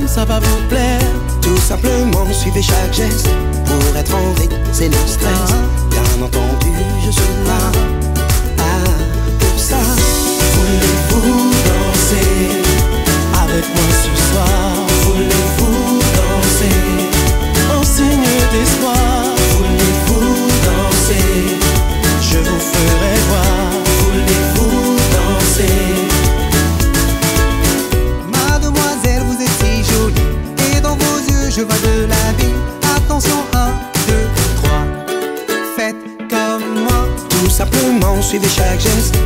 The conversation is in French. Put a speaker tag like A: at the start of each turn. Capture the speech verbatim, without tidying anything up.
A: comme ça va vous plaire.
B: Tout simplement, suivez chaque geste pour être en rythme, c'est le stress. Bien entendu, je suis là, ah, pour ça.
A: Voulez-vous danser avec moi ce soir? Voulez-vous danser en signe d'espoir? Voulez-vous danser? Je vous ferai voir. Voulez-vous danser?
C: Mademoiselle, vous êtes si jolie et dans vos yeux je vois de la vie. Attention, un, deux, trois, faites comme moi.
B: Tout simplement, suivez chaque geste